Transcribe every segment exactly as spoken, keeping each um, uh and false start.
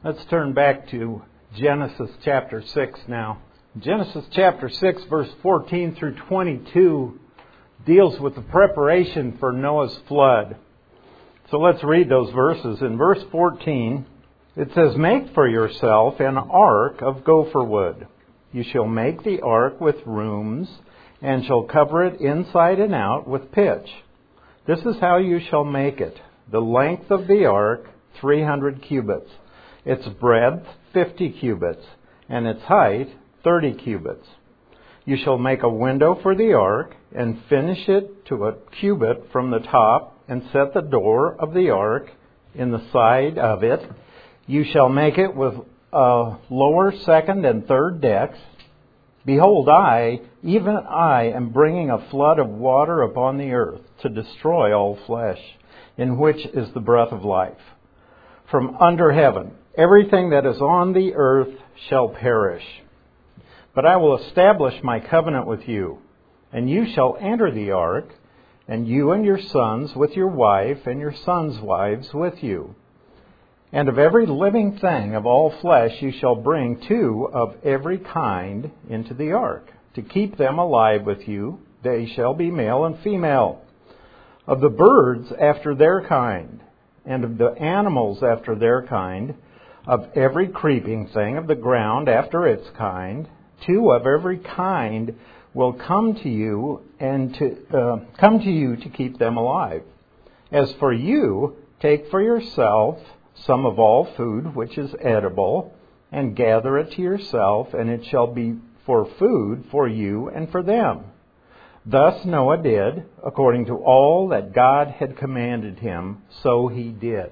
Let's turn back to Genesis chapter six now. Genesis chapter six, verse fourteen through twenty-two deals with the preparation for Noah's flood. So let's read those verses. In verse fourteen, it says, "Make for yourself an ark of gopher wood. You shall make the ark with rooms, and shall cover it inside and out with pitch. This is how you shall make it. The length of the ark, three hundred cubits. Its breadth, fifty cubits. And its height, thirty cubits. You shall make a window for the ark, and finish it to a cubit from the top, and set the door of the ark in the side of it. You shall make it with uh, lower, second, and third decks. Behold, I, even I, am bringing a flood of water upon the earth to destroy all flesh, in which is the breath of life. From under heaven, everything that is on the earth shall perish. But I will establish my covenant with you, and you shall enter the ark, and you and your sons with your wife, and your sons' wives with you. And of every living thing of all flesh you shall bring two of every kind into the ark, to keep them alive with you. They shall be male and female. Of the birds after their kind, and of the animals after their kind, of every creeping thing of the ground after its kind, two of every kind will come to you and to uh, come to you to keep them alive. As for you, take for yourself some of all food which is edible, and gather it to yourself, and it shall be for food for you and for them. Thus Noah did, according to all that God had commanded him, so he did."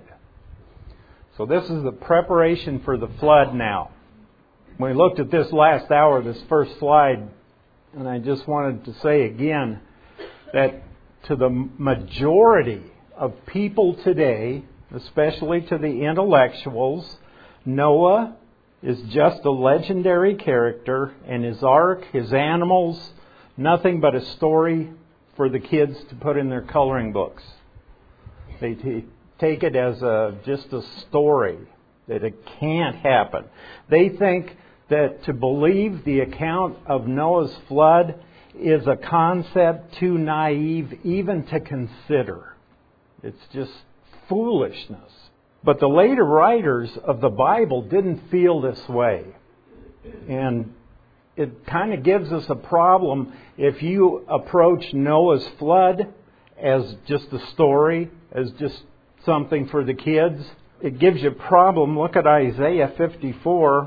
So this is the preparation for the flood now. When we looked at this last hour, this first slide, and I just wanted to say again that to the majority of people today, especially to the intellectuals, Noah is just a legendary character, and his ark, his animals, nothing but a story for the kids to put in their coloring books. They t- take it as a, just a story, that it can't happen. They think that to believe the account of Noah's flood is a concept too naive even to consider. It's just foolishness. But the later writers of the Bible didn't feel this way. And it kind of gives us a problem if you approach Noah's flood as just a story, as just something for the kids. It gives you a problem. Look at Isaiah fifty-four.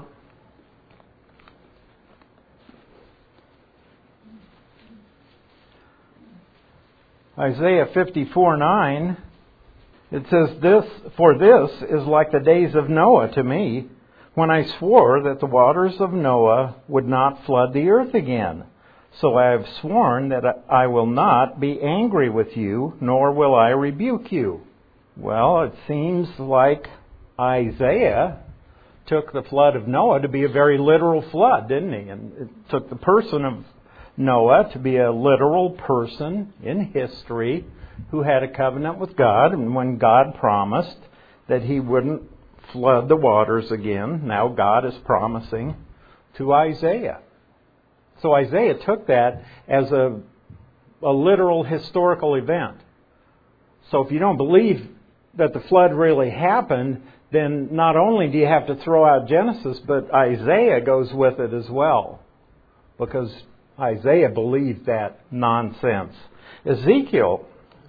Isaiah fifty-four nine. It says, "This, for this is like the days of Noah to me, when I swore that the waters of Noah would not flood the earth again. So I have sworn that I will not be angry with you, nor will I rebuke you." Well, it seems like Isaiah took the flood of Noah to be a very literal flood, didn't he? And it took the person of Noah to be a literal person in history who had a covenant with God, and when God promised that he wouldn't flood the waters again, now God is promising to Isaiah. So Isaiah took that as a, a literal historical event. So if you don't believe that the flood really happened, then not only do you have to throw out Genesis, but Isaiah goes with it as well, because Isaiah believed that nonsense. Ezekiel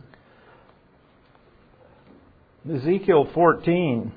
Ezekiel fourteen.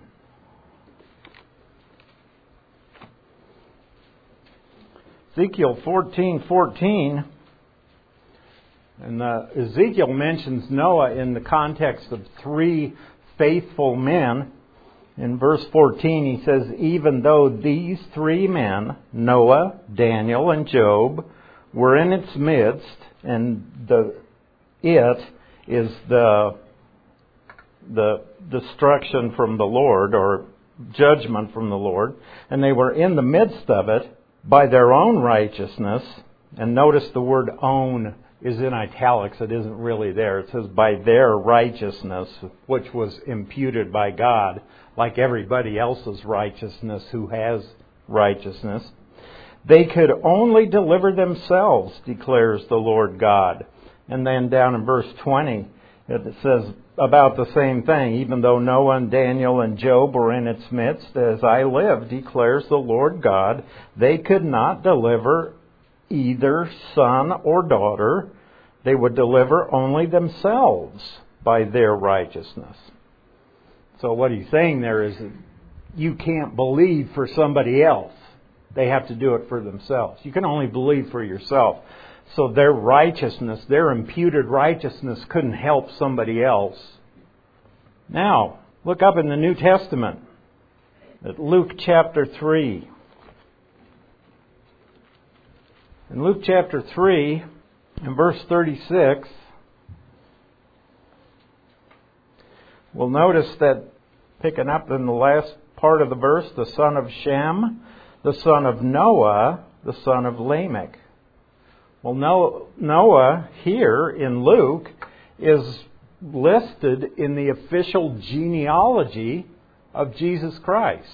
Ezekiel fourteen fourteen. And uh, Ezekiel mentions Noah in the context of three faithful men. In verse fourteen, he says, "Even though these three men, Noah, Daniel, and Job, were in its midst," and the it is the the destruction from the Lord, or judgment from the Lord, and they were in the midst of it by their own righteousness. And notice the word "own" is in italics. It isn't really there. It says by their righteousness, which was imputed by God. like everybody else's righteousness who has righteousness. They could only deliver themselves, declares the Lord God. And then down in verse twenty, it says about the same thing. Even though Noah and Daniel and Job were in its midst, as I live, declares the Lord God, they could not deliver either son or daughter. They would deliver only themselves by their righteousness. So what he's saying there is that you can't believe for somebody else. They have to do it for themselves. You can only believe for yourself. So their righteousness, their imputed righteousness couldn't help somebody else. Now, look up in the New Testament at Luke chapter three. In Luke chapter three, in verse thirty-six, we'll notice that, picking up in the last part of the verse, the son of Shem, the son of Noah, the son of Lamech. Well, Noah here in Luke is listed in the official genealogy of Jesus Christ.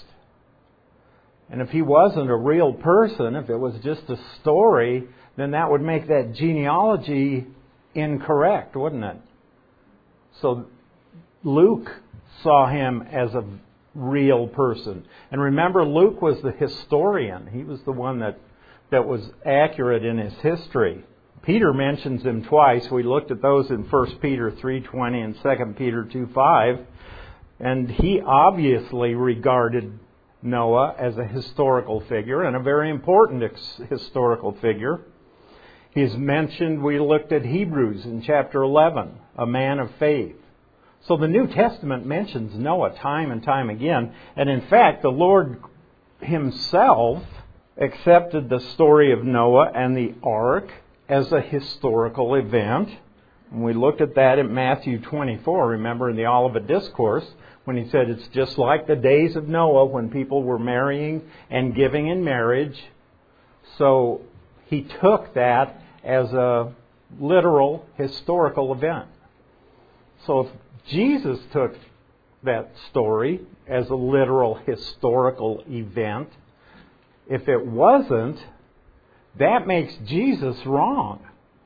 And if he wasn't a real person, if it was just a story, then that would make that genealogy incorrect, wouldn't it? So Luke saw him as a real person. And remember, Luke was the historian. He was the one that, that was accurate in his history. Peter mentions him twice. We looked at those in First Peter three twenty and Second Peter two five. And he obviously regarded Noah as a historical figure, and a very important ex- historical figure. He's mentioned, we looked at Hebrews in chapter eleven, a man of faith. So the New Testament mentions Noah time and time again. And in fact, the Lord himself accepted the story of Noah and the ark as a historical event. And we looked at that in Matthew twenty-four, remember, in the Olivet Discourse, when he said it's just like the days of Noah when people were marrying and giving in marriage. So he took that as a literal historical event. So if Jesus took that story as a literal historical event, if it wasn't, that makes Jesus wrong.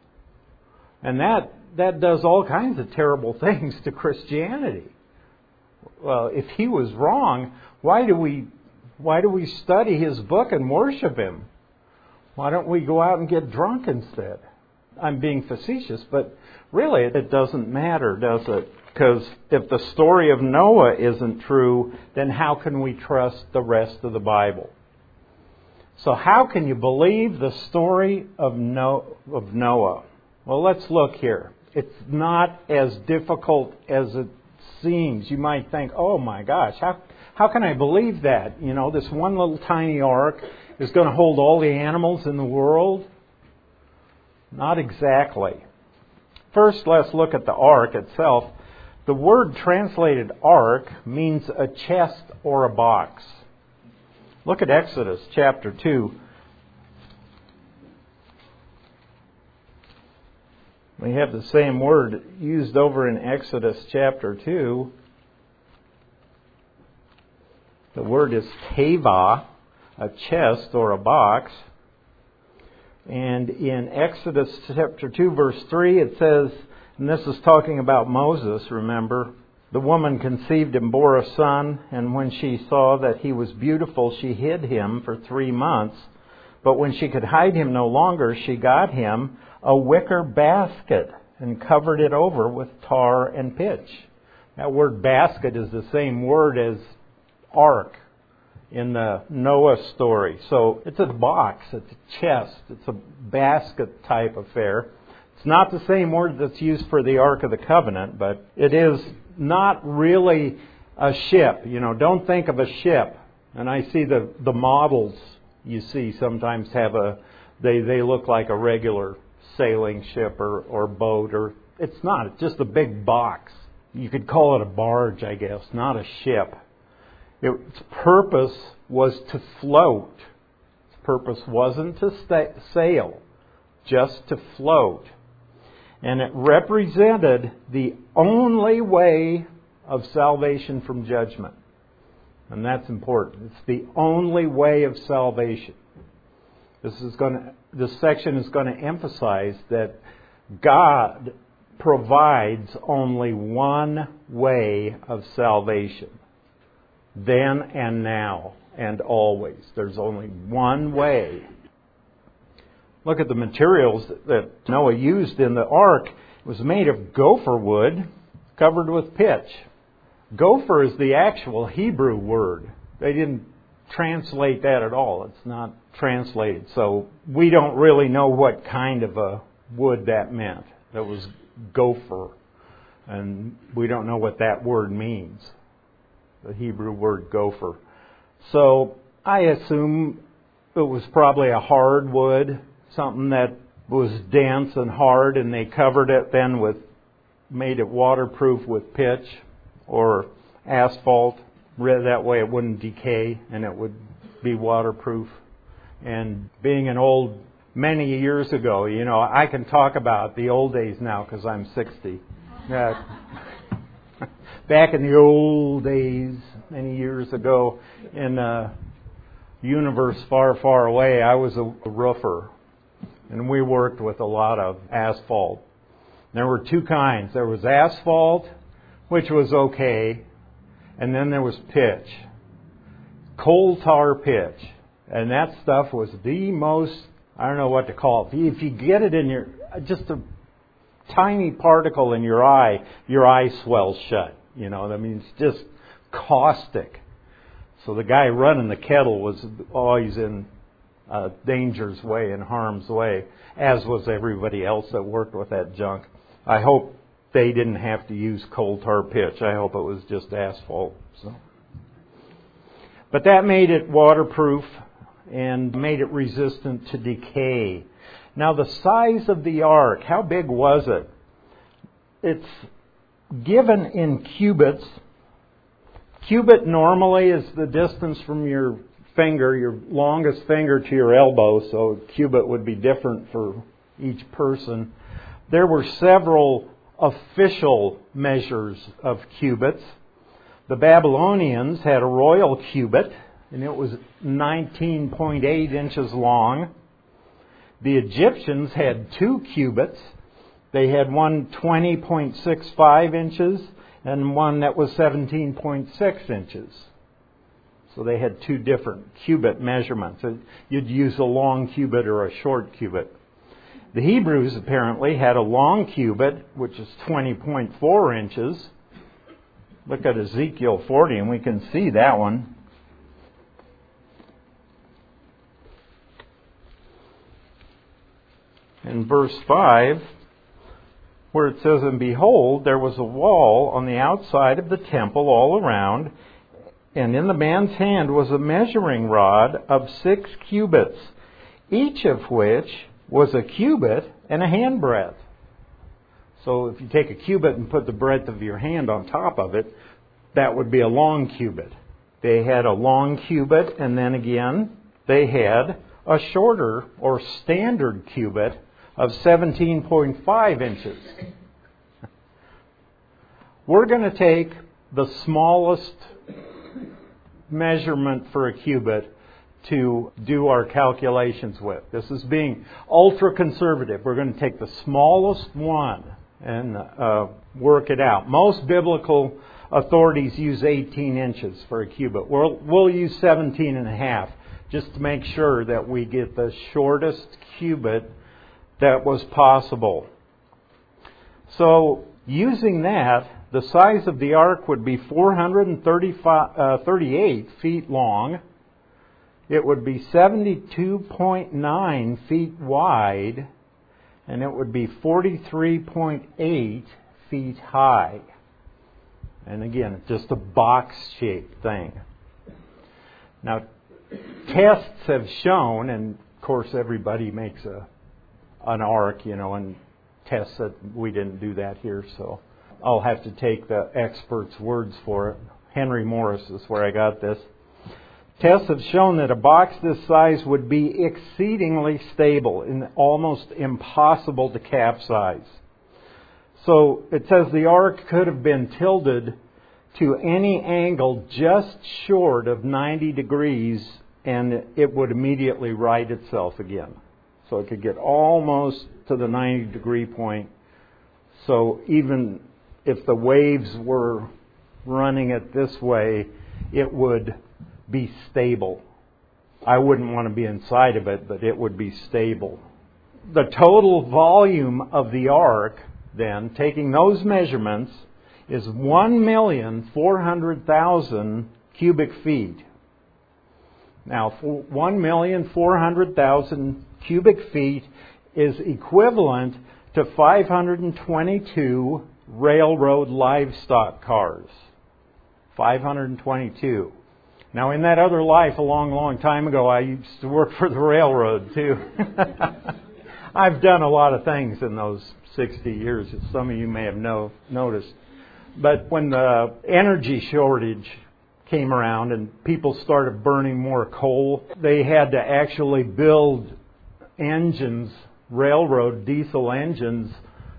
And that, that does all kinds of terrible things to Christianity. Well, if he was wrong, why do we why do we study his book and worship him? Why don't we go out and get drunk instead? I'm being facetious, but really it doesn't matter, does it? Because if the story of Noah isn't true, then how can we trust the rest of the Bible? So how can you believe the story of Noah? Well, let's look here. It's not as difficult as it seems. You might think, oh my gosh, how how can I believe that? You know, this one little tiny ark is going to hold all the animals in the world? Not exactly. First, let's look at the ark itself. The word translated ark means a chest or a box. Look at Exodus chapter two. We have the same word used over in Exodus chapter two. The word is teva, a chest or a box. And in Exodus chapter two, verse three, it says, and this is talking about Moses, remember, the woman conceived and bore a son, and when she saw that he was beautiful, she hid him for three months. But when she could hide him no longer, she got him a wicker basket and covered it over with tar and pitch. That word basket is the same word as ark in the Noah story. So it's a box, it's a chest, it's a basket type affair. It's not the same word that's used for the Ark of the Covenant, but it is not really a ship. You know, don't think of a ship. And I see the, the models you see sometimes have a, they, they look like a regular sailing ship or, or boat. Or it's not. It's just a big box. You could call it a barge, I guess, not a ship. Its purpose was to float. Its purpose wasn't to sta- sail, just to float. And it represented the only way of salvation from judgment. And that's important. It's the only way of salvation. This is going to, this section is going to emphasize that God provides only one way of salvation. Then and now and always. There's only one way. Look at the materials that Noah used in the ark. It was made of gopher wood covered with pitch. Gopher is the actual Hebrew word. They didn't translate that at all. It's not translated. So we don't really know what kind of a wood that meant. That was gopher. And we don't know what that word means. The Hebrew word gopher. So I assume it was probably a hard wood, something that was dense and hard, and they covered it then with, made it waterproof with pitch or asphalt. That way it wouldn't decay and it would be waterproof. And being an old, many years ago, you know, I can talk about the old days now because I'm sixty. Uh, back in the old days, many years ago, in a universe far, far away, I was a roofer. And we worked with a lot of asphalt. There were two kinds. There was asphalt, which was okay, and then there was pitch. Coal tar pitch. And that stuff was the most, I don't know what to call it. If you get it in your, just a tiny particle in your eye, your eye swells shut. You know, I mean, it's just caustic. So the guy running the kettle was always in uh, danger's way, in harm's way, as was everybody else that worked with that junk. I hope they didn't have to use coal tar pitch. I hope it was just asphalt. So. But that made it waterproof and made it resistant to decay. Now the size of the ark, how big was it? It's given in cubits. Cubit normally is the distance from your finger, your longest finger to your elbow, so a cubit would be different for each person. There were several official measures of cubits. The Babylonians had a royal cubit, and it was nineteen point eight inches long. The Egyptians had two cubits. They had one twenty point six five inches and one that was seventeen point six inches. So they had two different cubit measurements. You'd use a long cubit or a short cubit. The Hebrews apparently had a long cubit, which is twenty point four inches. Look at Ezekiel forty, and we can see that one. In verse five, where it says, "And behold, there was a wall on the outside of the temple all around, and in the man's hand was a measuring rod of six cubits, each of which was a cubit and a handbreadth." So if you take a cubit and put the breadth of your hand on top of it, that would be a long cubit. They had a long cubit, and then again, they had a shorter or standard cubit of seventeen point five inches. We're going to take the smallest measurement for a cubit to do our calculations with. This is being ultra conservative. We're going to take the smallest one and uh, work it out. Most biblical authorities use eighteen inches for a cubit. We'll, we'll use seventeen and a half just to make sure that we get the shortest cubit that was possible. So using that, the size of the ark would be four hundred thirty-eight feet long. It would be seventy-two point nine feet wide, and it would be forty-three point eight feet high. And again, just a box-shaped thing. Now, tests have shown, and of course everybody makes a an ark, you know, and tests it. We didn't do that here, so I'll have to take the experts' words for it. Henry Morris is where I got this. Tests have shown that a box this size would be exceedingly stable and almost impossible to capsize. So it says the ark could have been tilted to any angle just short of ninety degrees, and it would immediately right itself again. So it could get almost to the ninety degree point. So even if the waves were running it this way, it would be stable. I wouldn't want to be inside of it, but it would be stable. The total volume of the ark, then, taking those measurements, is one million four hundred thousand cubic feet. Now, one million four hundred thousand cubic feet is equivalent to five hundred twenty-two railroad livestock cars. five hundred twenty-two. Now, in that other life, a long, long time ago, I used to work for the railroad, too. I've done a lot of things in those sixty years, as some of you may have know, noticed. But when the energy shortage came around and people started burning more coal, they had to actually build engines, railroad diesel engines,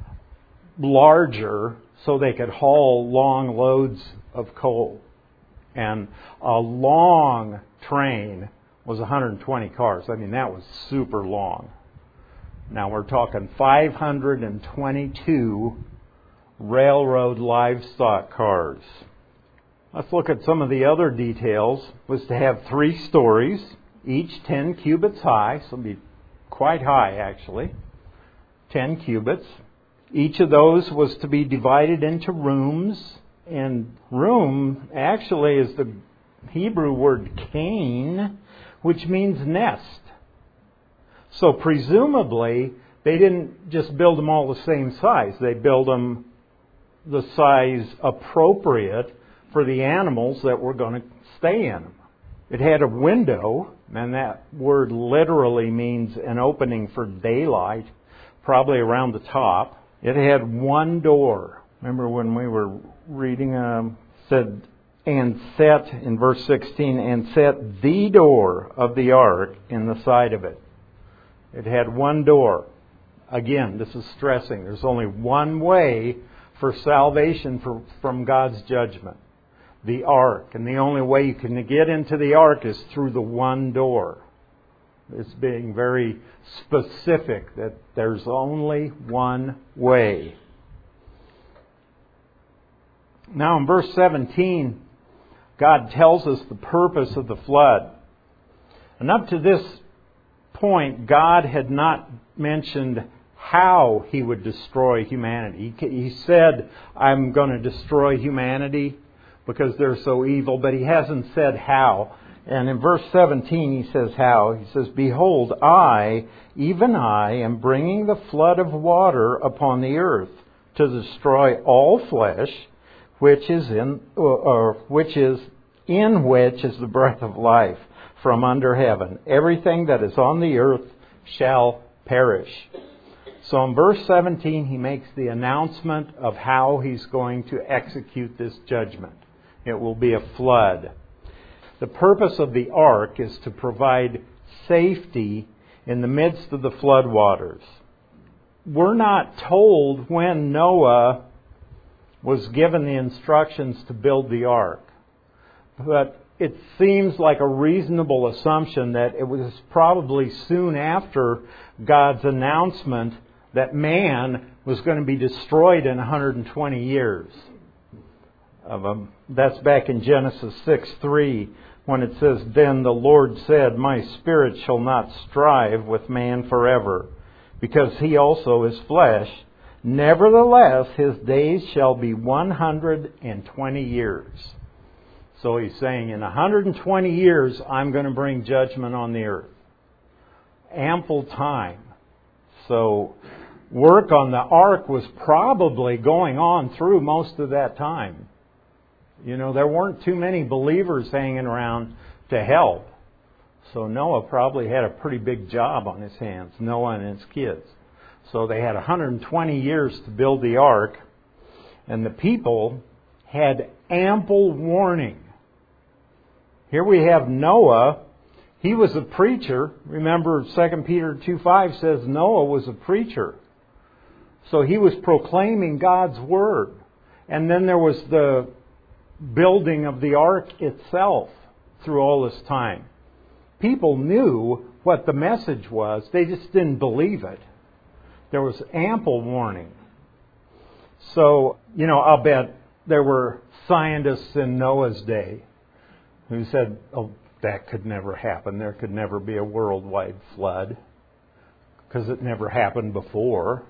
larger so they could haul long loads of coal. And a long train was one hundred twenty cars. I mean, that was super long. Now we're talking five hundred twenty-two railroad livestock cars. Let's look at some of the other details. It was to have three stories, each ten cubits high, so it'd be quite high actually, ten cubits. Each of those was to be divided into rooms. And room actually is the Hebrew word kain, which means nest. So presumably, they didn't just build them all the same size. They built them the size appropriate for the animals that were going to stay in them. It had a window, and that word literally means an opening for daylight, probably around the top. It had one door. Remember when we were reading, um, said, and set, in verse sixteen, and set the door of the ark in the side of it. It had one door. Again, this is stressing. There's only one way for salvation for, from God's judgment. The ark. And the only way you can get into the ark is through the one door. It's being very specific that there's only one way. Now in verse seventeen, God tells us the purpose of the flood. And up to this point, God had not mentioned how He would destroy humanity. He said, I'm going to destroy humanity because they're so evil, but He hasn't said how. And in verse seventeen, He says how. He says, Behold, I, even I, am bringing the flood of water upon the earth to destroy all flesh, which is in, or which is in which is the breath of life from under heaven. Everything that is on the earth shall perish. So in verse seventeen, he makes the announcement of how he's going to execute this judgment. It will be a flood. The purpose of the ark is to provide safety in the midst of the flood waters. We're not told when Noah was given the instructions to build the ark. But it seems like a reasonable assumption that it was probably soon after God's announcement that man was going to be destroyed in one hundred twenty years. That's back in Genesis six three when it says, Then the Lord said, My spirit shall not strive with man forever, because he also is flesh. Nevertheless, his days shall be one hundred twenty years. So he's saying, in one hundred twenty years, I'm going to bring judgment on the earth. Ample time. So work on the ark was probably going on through most of that time. You know, there weren't too many believers hanging around to help. So Noah probably had a pretty big job on his hands, Noah and his kids. So they had one hundred twenty years to build the ark, and the people had ample warning. Here we have Noah. He was a preacher. Remember, Second Peter two five says Noah was a preacher. So he was proclaiming God's word. And then there was the building of the ark itself through all this time. People knew what the message was. They just didn't believe it. There was ample warning. So, you know, I'll bet there were scientists in Noah's day who said, oh, that could never happen. There could never be a worldwide flood because it never happened before.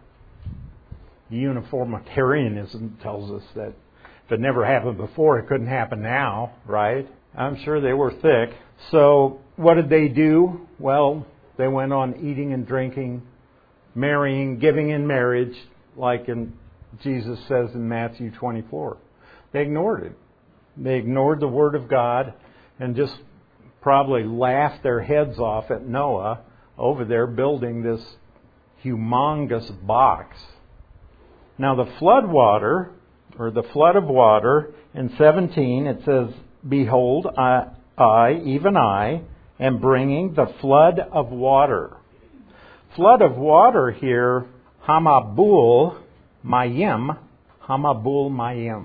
Uniformitarianism tells us that if it never happened before, it couldn't happen now, right? I'm sure they were thick. So what did they do? Well, they went on eating and drinking, marrying, giving in marriage, like in Jesus says in Matthew twenty-four. They ignored it. They ignored the Word of God and just probably laughed their heads off at Noah over there building this humongous box. Now the flood water, or the flood of water, in seventeen it says, Behold, I, I, even I, am bringing the flood of water. Flood of water here, Hamabul Mayim, Hamabul Mayim.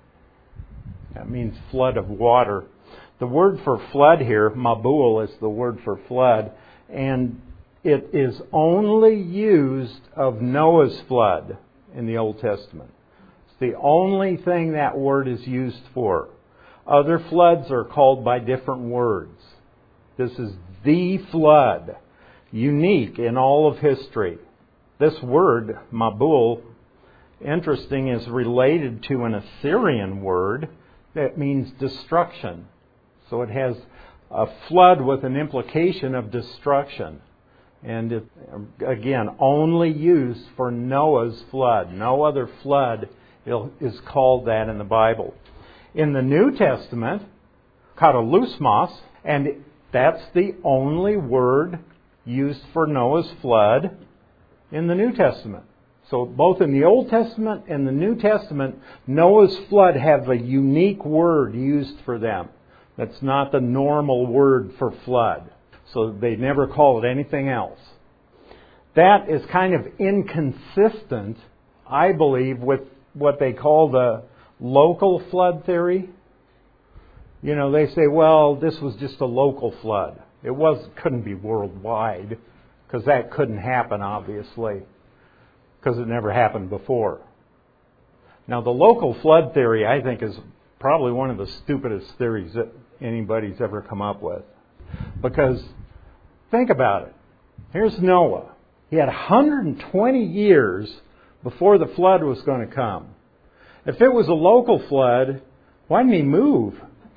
That means flood of water. The word for flood here, Mabul, is the word for flood, and it is only used of Noah's flood in the Old Testament. It's the only thing that word is used for. Other floods are called by different words. This is the flood, unique in all of history. This word, Mabul, interesting, is related to an Assyrian word that means destruction. So it has a flood with an implication of destruction. And it, again, only used for Noah's flood. No other flood is called that in the Bible. In the New Testament, katalusmos, and that's the only word used for Noah's flood in the New Testament. So both in the Old Testament and the New Testament, Noah's flood have a unique word used for them. That's not the normal word for flood. So they never call it anything else. That is kind of inconsistent, I believe, with what they call the local flood theory. You know, they say, well, this was just a local flood. It was couldn't be worldwide, because that couldn't happen, obviously, because it never happened before. Now, the local flood theory, I think, is probably one of the stupidest theories that anybody's ever come up with. Because, think about it. Here's Noah. He had one hundred twenty years before the flood was going to come. If it was a local flood, why didn't he move?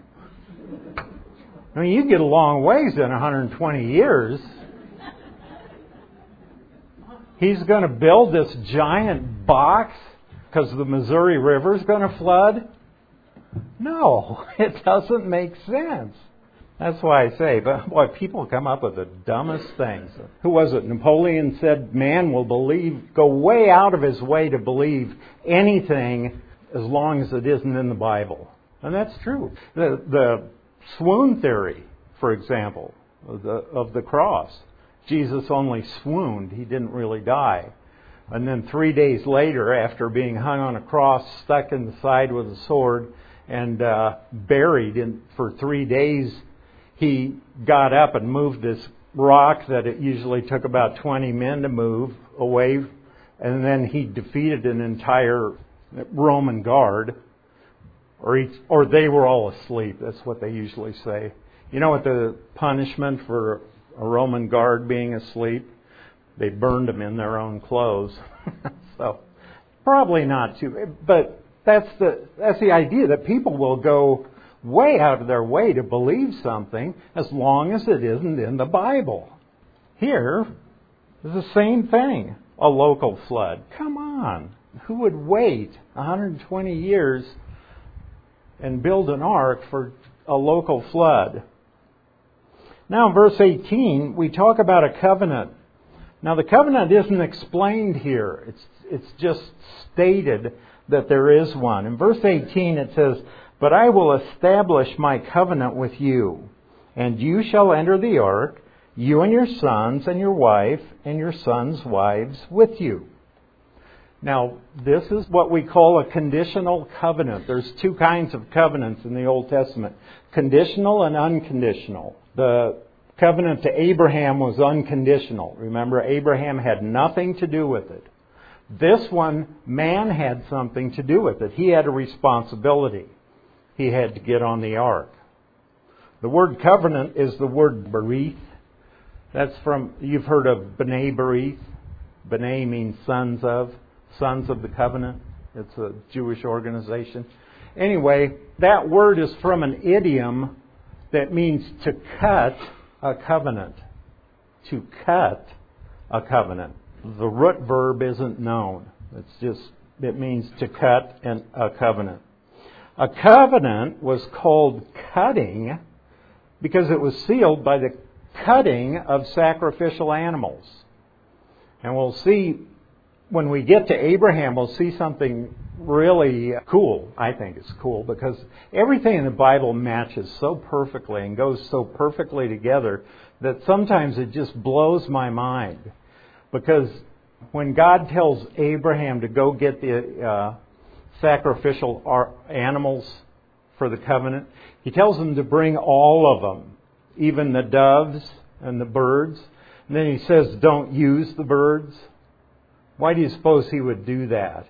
I mean, you get a long ways in one hundred twenty years. He's going to build this giant box because the Missouri River is going to flood? No, it doesn't make sense. That's why I say, but boy, people come up with the dumbest things. Who was it? Napoleon said, man will believe, go way out of his way to believe anything as long as it isn't in the Bible. And that's true. The, the swoon theory, for example, of the, of the cross. Jesus only swooned. He didn't really die. And then three days later, after being hung on a cross, stuck in the side with a sword, and uh, buried in, for three days, he got up and moved this rock that it usually took about twenty men to move away. And then he defeated an entire Roman guard. Or, he, or they were all asleep. That's what they usually say. You know what the punishment for a Roman guard being asleep? They burned them in their own clothes. So, probably not too. But that's the that's the idea, that people will go way out of their way to believe something as long as it isn't in the Bible. Here is the same thing. A local flood. Come on. Who would wait one hundred twenty years and build an ark for a local flood? Now in verse eighteen, we talk about a covenant. Now the covenant isn't explained here. It's it's just stated that there is one. In verse eighteen it says, But I will establish my covenant with you, and you shall enter the ark, you and your sons and your wife and your sons' wives with you. Now, this is what we call a conditional covenant. There's two kinds of covenants in the Old Testament, conditional and unconditional. The covenant to Abraham was unconditional. Remember, Abraham had nothing to do with it. This one, man had something to do with it. He had a responsibility. He had to get on the ark. The word covenant is the word berith. That's from, you've heard of B'nai Berith. B'nai means sons of, sons of the covenant. It's a Jewish organization. Anyway, that word is from an idiom that means to cut a covenant. To cut a covenant. The root verb isn't known. It's just, it means to cut an, a covenant. A covenant was called cutting because it was sealed by the cutting of sacrificial animals. And we'll see, when we get to Abraham, we'll see something really cool. I think it's cool because everything in the Bible matches so perfectly and goes so perfectly together that sometimes it just blows my mind. Because when God tells Abraham to go get the uh, sacrificial animals for the covenant, He tells him to bring all of them, even the doves and the birds. And then He says, don't use the birds. Why do you suppose He would do that?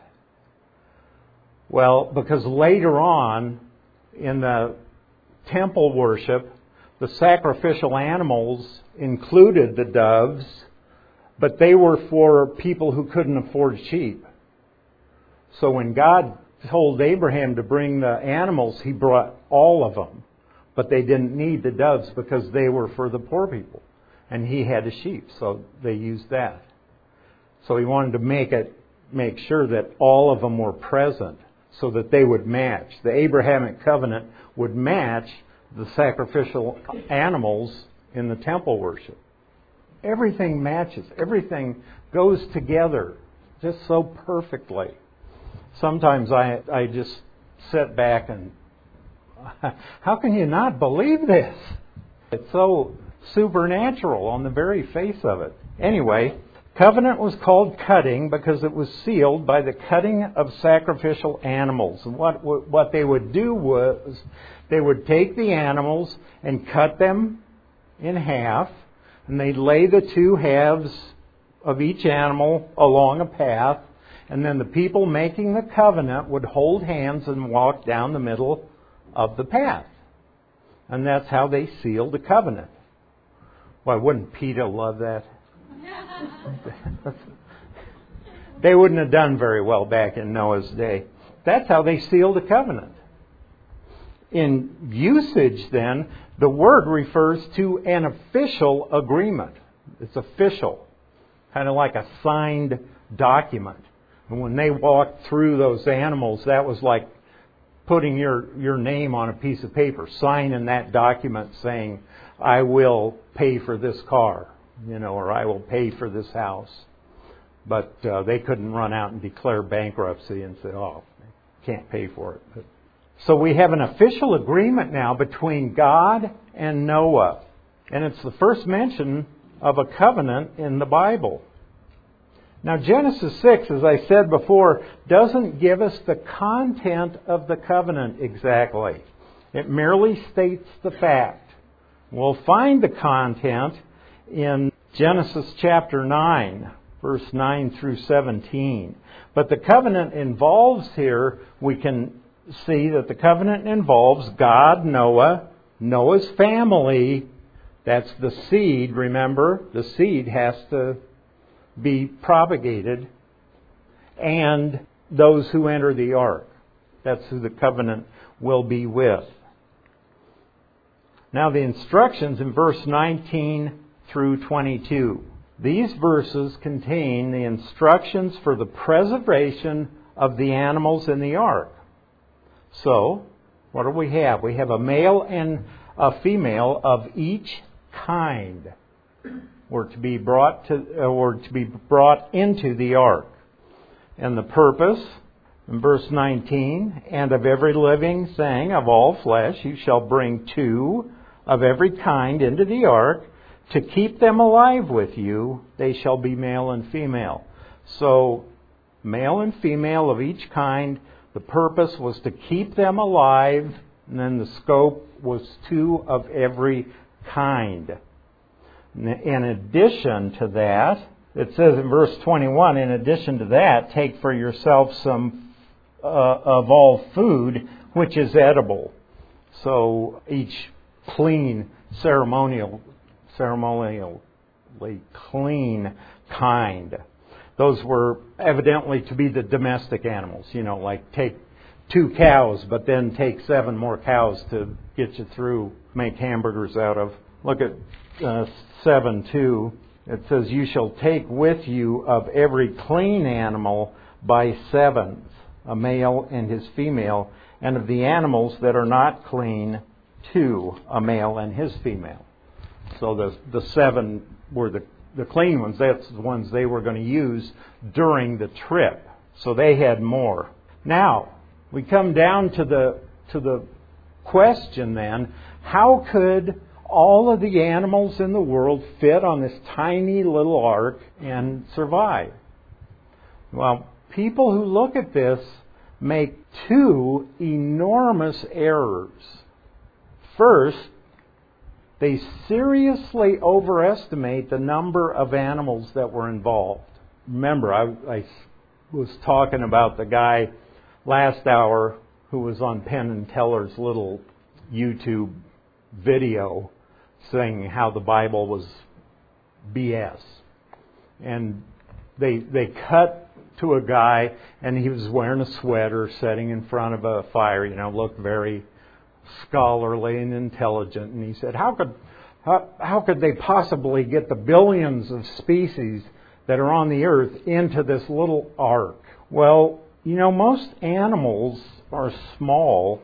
Well, because later on in the temple worship, the sacrificial animals included the doves, but they were for people who couldn't afford sheep. So when God told Abraham to bring the animals, He brought all of them. But they didn't need the doves because they were for the poor people. And He had the sheep, so they used that. So He wanted to make it, make sure that all of them were present so that they would match. The Abrahamic covenant would match the sacrificial animals in the temple worship. Everything matches. Everything goes together just so perfectly. Sometimes I I just sit back and, how can you not believe this? It's so supernatural on the very face of it. Anyway, covenant was called cutting because it was sealed by the cutting of sacrificial animals. And what what they would do was they would take the animals and cut them in half. And they'd lay the two halves of each animal along a path. And then the people making the covenant would hold hands and walk down the middle of the path. And that's how they sealed the covenant. Why, wouldn't Peter love that? They wouldn't have done very well back in Noah's day. That's how they sealed the covenant. In usage, then, the word refers to an official agreement. It's official, kind of like a signed document. And when they walked through those animals, that was like putting your, your name on a piece of paper, signing that document saying, I will pay for this car, you know, or I will pay for this house. But uh, they couldn't run out and declare bankruptcy and say, oh, can't pay for it. But, so we have an official agreement now between God and Noah. And it's the first mention of a covenant in the Bible. Now Genesis six, as I said before, doesn't give us the content of the covenant exactly. It merely states the fact. We'll find the content in Genesis chapter nine, verse nine through seventeen. But the covenant involves here, we can see that the covenant involves God, Noah, Noah's family. That's the seed, remember? The seed has to be propagated. And those who enter the ark. That's who the covenant will be with. Now the instructions in verse nineteen through twenty-two. These verses contain the instructions for the preservation of the animals in the ark. So, what do we have? We have a male and a female of each kind were to be brought to or to be brought into the ark. And the purpose, in verse nineteen, and of every living thing of all flesh you shall bring two of every kind into the ark, to keep them alive with you, they shall be male and female. So male and female of each kind. The purpose was to keep them alive, and then the scope was two of every kind. In addition to that, it says in verse twenty-one, in addition to that, take for yourself some uh, of all food which is edible. So each clean, ceremonial, ceremonially clean kind. Those were evidently to be the domestic animals. You know, like take two cows, but then take seven more cows to get you through, make hamburgers out of. Look at uh, seven two. It says, you shall take with you of every clean animal by sevens, a male and his female, and of the animals that are not clean, two, a male and his female. So the the seven were the, the clean ones. That's the ones they were going to use during the trip. So they had more. Now, we come down to the to the question then, how could all of the animals in the world fit on this tiny little ark and survive? Well, people who look at this make two enormous errors. First, they seriously overestimate the number of animals that were involved. Remember, I, I was talking about the guy last hour who was on Penn and Teller's little YouTube video saying how the Bible was B S. And they they cut to a guy, and he was wearing a sweater, sitting in front of a fire, you know, looked very scholarly and intelligent. And he said, how could how, how could they possibly get the billions of species that are on the earth into this little ark? Well, you know, most animals are small,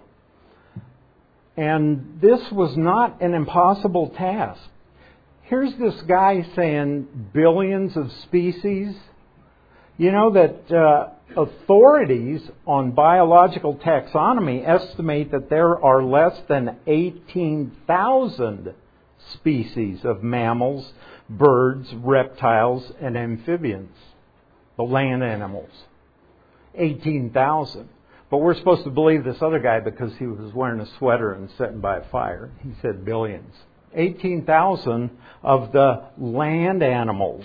and this was not an impossible task. Here's this guy saying billions of species. You know that uh, authorities on biological taxonomy estimate that there are less than eighteen thousand species of mammals, birds, reptiles, and amphibians, the land animals. eighteen thousand. But we're supposed to believe this other guy because he was wearing a sweater and sitting by a fire. He said billions. eighteen thousand of the land animals.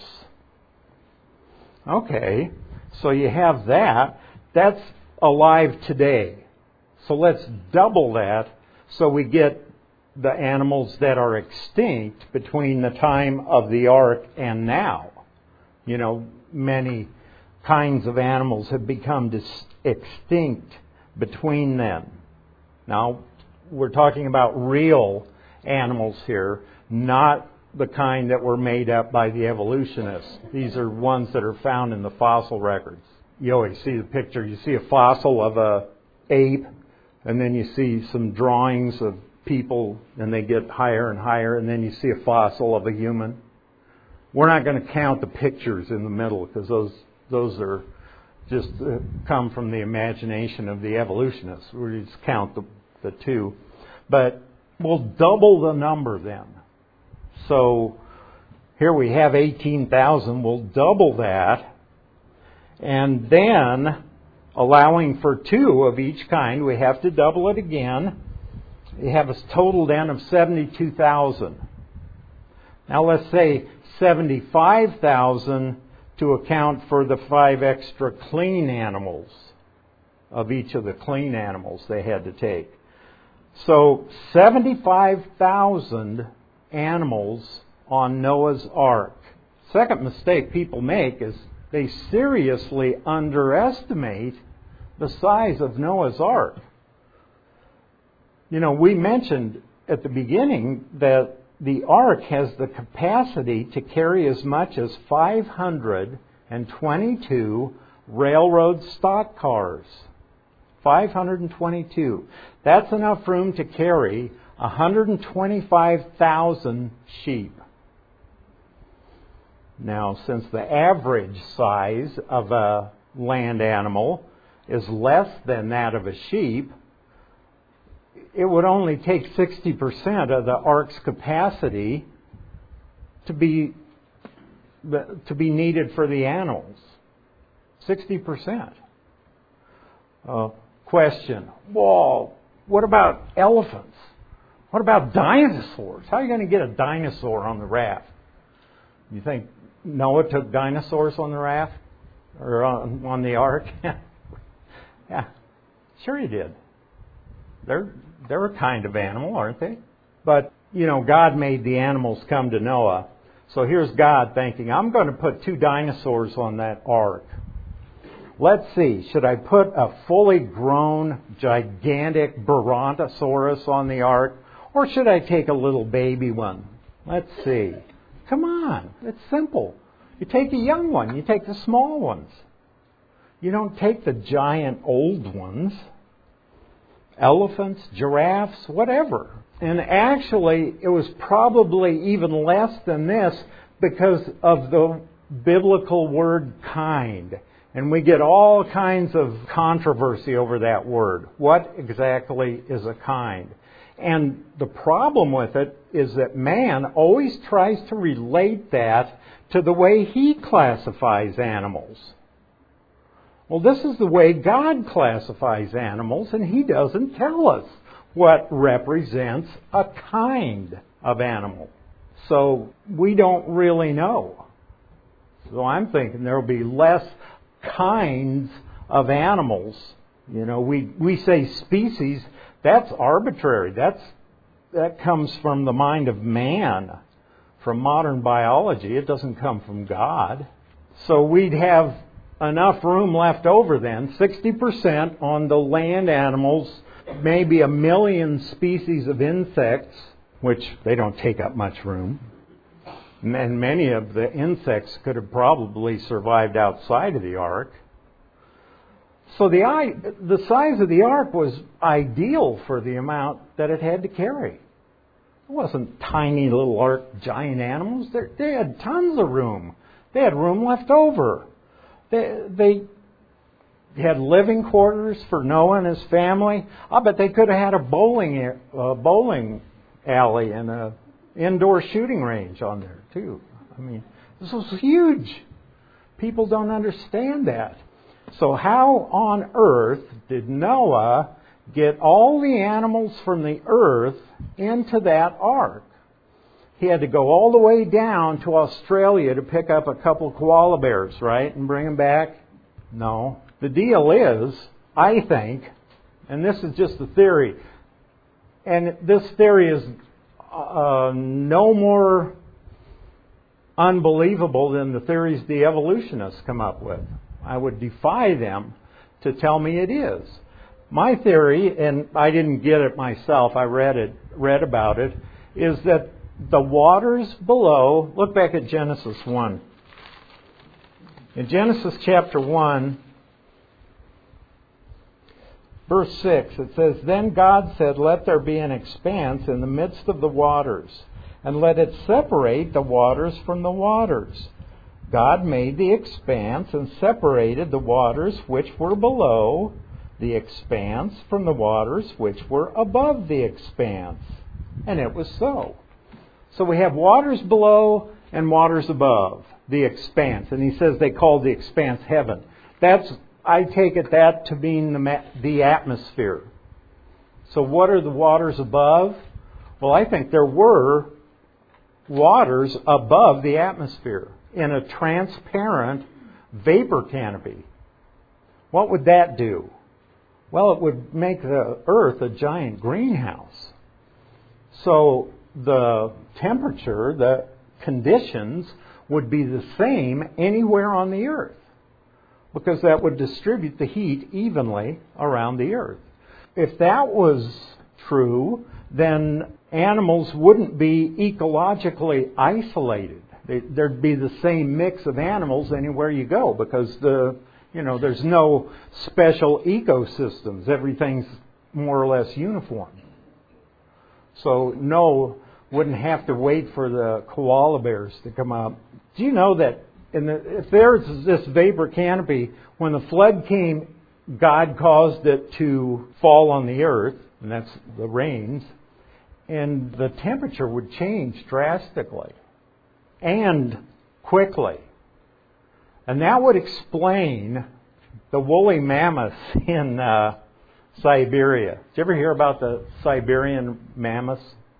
Okay, so you have that. That's alive today. So let's double that so we get the animals that are extinct between the time of the ark and now. You know, many kinds of animals have become dis- extinct between then. Now, we're talking about real animals here, not the kind that were made up by the evolutionists. These are ones that are found in the fossil records. You always see the picture. You see a fossil of a ape, and then you see some drawings of people, and they get higher and higher, and then you see a fossil of a human. We're not going to count the pictures in the middle because those those are just uh, come from the imagination of the evolutionists. We just count the, the two. But we'll double the number then. So here we have eighteen thousand. We'll double that. And then, allowing for two of each kind, we have to double it again. We have a total then of seventy-two thousand. Now let's say seventy-five thousand to account for the five extra clean animals of each of the clean animals they had to take. So seventy-five thousand animals on Noah's Ark. Second mistake people make is they seriously underestimate the size of Noah's Ark. You know, we mentioned at the beginning that the ark has the capacity to carry as much as five hundred twenty-two railroad stock cars. five hundred twenty-two. That's enough room to carry one hundred twenty-five thousand sheep. Now, since the average size of a land animal is less than that of a sheep, it would only take sixty percent of the ark's capacity to be to be needed for the animals. sixty percent. Uh, question, well, what about elephants? What about dinosaurs? How are you going to get a dinosaur on the raft? You think Noah took dinosaurs on the raft? Or on, on the ark? Yeah, sure he did. They're, they're a kind of animal, aren't they? But, you know, God made the animals come to Noah. So here's God thinking, I'm going to put two dinosaurs on that ark. Let's see, should I put a fully grown, gigantic Brontosaurus on the ark? Or should I take a little baby one? Let's see. Come on, it's simple. You take a young one, you take the small ones. You don't take the giant old ones. Elephants, giraffes, whatever. And actually, it was probably even less than this because of the biblical word kind. And we get all kinds of controversy over that word. What exactly is a kind? And the problem with it is that man always tries to relate that to the way he classifies animals. Well, this is the way God classifies animals, and He doesn't tell us what represents a kind of animal. So we don't really know. So I'm thinking there will be less kinds of animals. You know, we, we say species, that's arbitrary. That's that comes from the mind of man, from modern biology. It doesn't come from God. So we'd have enough room left over then, sixty percent on the land animals, maybe a million species of insects, which they don't take up much room. And many of the insects could have probably survived outside of the ark. So the, the size of the ark was ideal for the amount that it had to carry. It wasn't tiny little ark, giant animals. They, they had tons of room. They had room left over. They, they had living quarters for Noah and his family. I bet they could have had a bowling, a bowling alley and an indoor shooting range on there too. I mean, this was huge. People don't understand that. So how on earth did Noah get all the animals from the earth into that ark? He had to go all the way down to Australia to pick up a couple koala bears, right, and bring them back? No. The deal is, I think, and this is just a theory, and this theory is uh, no more unbelievable than the theories the evolutionists come up with. I would defy them to tell me it is. My theory, and I didn't get it myself, I read it, read about it, is that the waters below, look back at Genesis one. In Genesis chapter one, verse six, it says, Then God said, Let there be an expanse in the midst of the waters, and let it separate the waters from the waters. God made the expanse and separated the waters which were below the expanse from the waters which were above the expanse. And it was so. So we have waters below and waters above the expanse. And he says they called the expanse heaven. That's, I take it that to mean the, the atmosphere. So what are the waters above? Well, I think there were waters above the atmosphere in a transparent vapor canopy. What would that do? Well, it would make the earth a giant greenhouse. So the temperature, the conditions would be the same anywhere on the earth, because that would distribute the heat evenly around the earth. If that was true, then animals wouldn't be ecologically isolated. There'd be the same mix of animals anywhere you go, because the you know there's no special ecosystems. Everything's more or less uniform. So no, wouldn't have to wait for the koala bears to come up. Do you know that in the, if there's this vapor canopy, when the flood came, God caused it to fall on the earth, and that's the rains, and the temperature would change drastically and quickly. And that would explain the woolly mammoths in uh, Siberia. Did you ever hear about the Siberian mammoths?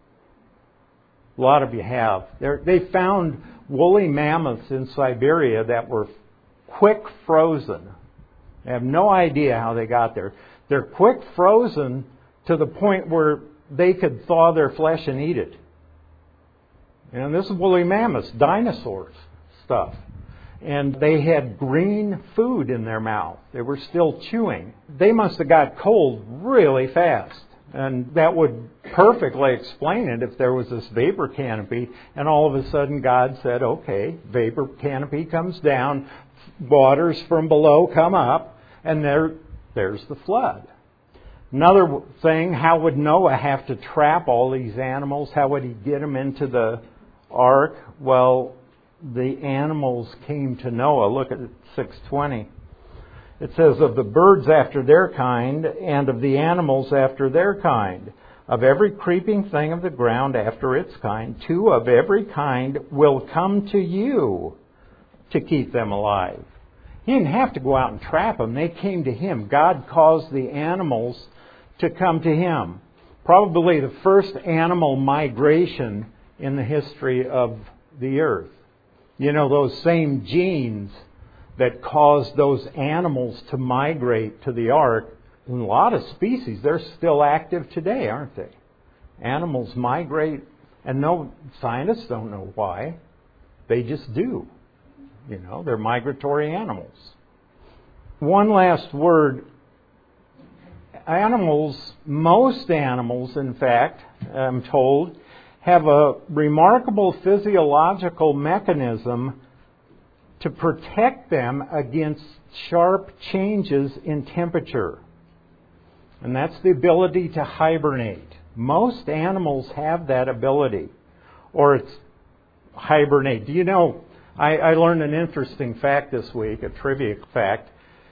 A lot of you have. They're, they found woolly mammoths in Siberia that were quick frozen. I have no idea how they got there. They're quick frozen to the point where they could thaw their flesh and eat it. And this is woolly mammoths, dinosaurs stuff. And they had green food in their mouth. They were still chewing. They must have got cold really fast. And that would perfectly explain it if there was this vapor canopy and all of a sudden God said, okay, vapor canopy comes down, waters from below come up, and there, there's the flood. Another thing, how would Noah have to trap all these animals? How would he get them into the ark? Well, the animals came to Noah. Look at six twenty. It says, of the birds after their kind, and of the animals after their kind, of every creeping thing of the ground after its kind, two of every kind will come to you to keep them alive. He didn't have to go out and trap them. They came to him. God caused the animals to come to him. Probably the first animal migration in the history of the earth. You know, those same genes that caused those animals to migrate to the ark, in a lot of species, they're still active today, aren't they? Animals migrate, and no scientists don't know why. They just do. You know, they're migratory animals. One last word. Animals, most animals, in fact, I'm told, have a remarkable physiological mechanism to protect them against sharp changes in temperature. And that's the ability to hibernate. Most animals have that ability. Or it's hibernate. Do you know, I, I learned an interesting fact this week, a trivia fact.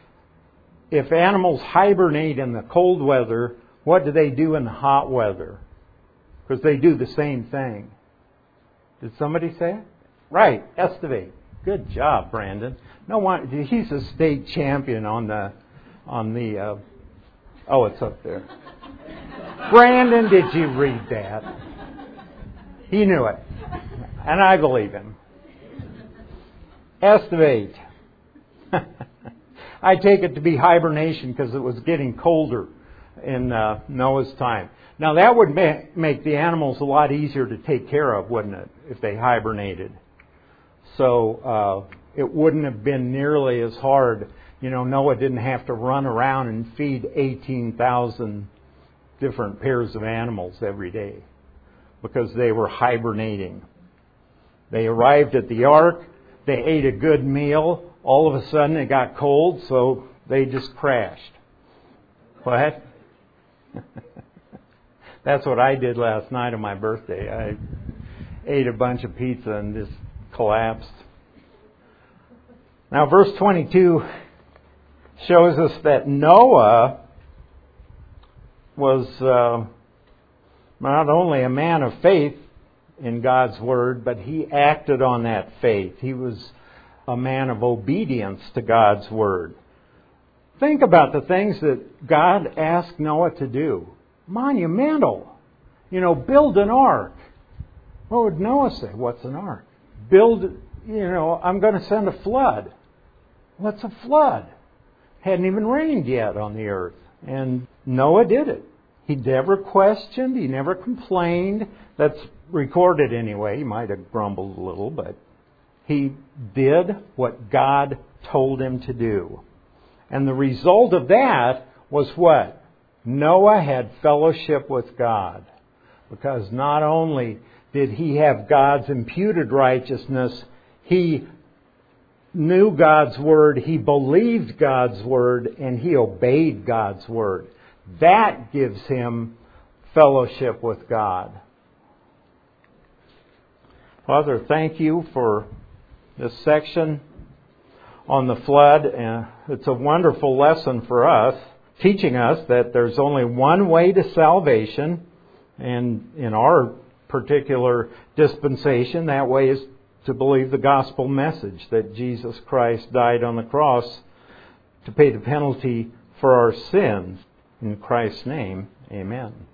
If animals hibernate in the cold weather, what do they do in the hot weather? Because they do the same thing. Did somebody say it? Right, estivate. Good job, Brandon. No one. He's a state champion on the on the. Uh, oh, it's up there. Brandon, did you read that? He knew it, and I believe him. Estivate. I take it to be hibernation because it was getting colder in uh, Noah's time. Now that would ma- make the animals a lot easier to take care of, wouldn't it, if they hibernated? So uh, it wouldn't have been nearly as hard. You know, Noah didn't have to run around and feed eighteen thousand different pairs of animals every day because they were hibernating. They arrived at the ark. They ate a good meal. All of a sudden it got cold, so they just crashed. What? That's what I did last night on my birthday. I ate a bunch of pizza and just collapsed. Now, verse twenty-two shows us that Noah was uh, not only a man of faith in God's Word, but he acted on that faith. He was a man of obedience to God's Word. Think about the things that God asked Noah to do. Monumental. You know, build an ark. What would Noah say? What's an ark? Build, you know, I'm going to send a flood. What's a flood? Hadn't even rained yet on the earth. And Noah did it. He never questioned. He never complained. That's recorded anyway. He might have grumbled a little, but he did what God told him to do. And the result of that was what? Noah had fellowship with God. Because not only did he have God's imputed righteousness, he knew God's Word, he believed God's Word, and he obeyed God's Word. That gives him fellowship with God. Father, thank you for this section on the flood. Uh, it's a wonderful lesson for us, teaching us that there's only one way to salvation, and in our particular dispensation, that way is to believe the gospel message that Jesus Christ died on the cross to pay the penalty for our sins. In Christ's name, amen.